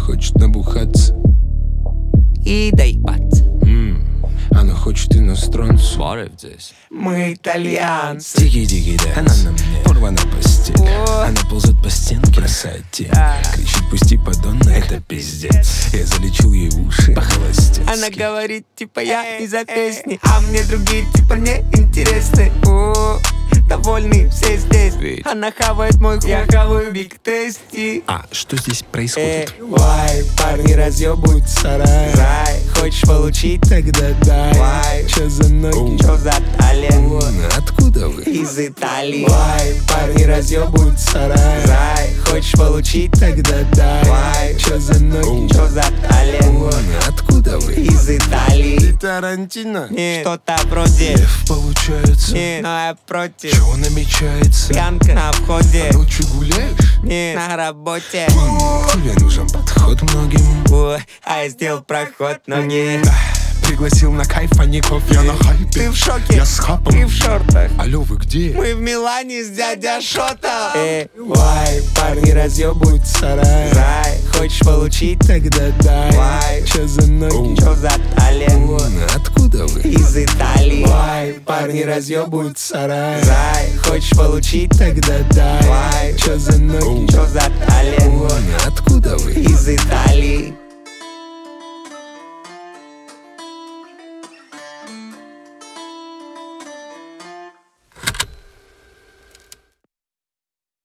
хочет набухаться и доебаться. Она хочет иностранцев. Сварив здесь. Мы итальянцы. Дикий-дикий дэнс. Она на мне порвана постель. Она ползет по стенке, бросает тень. Кричит: пусти, подонок, это пиздец. Я залечил ей уши по-холостецки. Она говорит, типа я из-за песни, а мне другие типа не интересны. Довольны все здесь. Она хавает мой хуй, я хаваю биг тести. А что здесь происходит? Вай, парни разъебывают сарай. Рай, хочешь получить? Тогда дай. Вай, чё за ноги? Чё за талент? Откуда вы? Из Италии. Вай, парни разъебывают сарай. Рай, хочешь получить? Тогда дай. Вай, чё за ноги? Чё за талент? Откуда вы? Из Италии. Тарантино? Нет, что-то вроде. Лев получается. Нет, но я против. Чего намечается? Пьянка на входе. Ночью гуляешь? Нет, на работе. Тебе нужен подход многим. Ой, а я сделал проход, но не. Пригласил на кайф, а не кофе. Я на хайпе. Ты в шоке? Я с хапом. Ты в шортах. Алло, вы где? Мы в Милане с дядя Шота. Вай, парни разъебывают сарай. Рай, хочешь получить? Тогда дай. Вай, чё за ноги? Чё за талент? Откуда вы? Из Италии. Вай, парни разъебывают сарай. Рай, хочешь получить? Тогда дай. Вай, чё за ноги? Чё за талент? Откуда вы? Из Италии.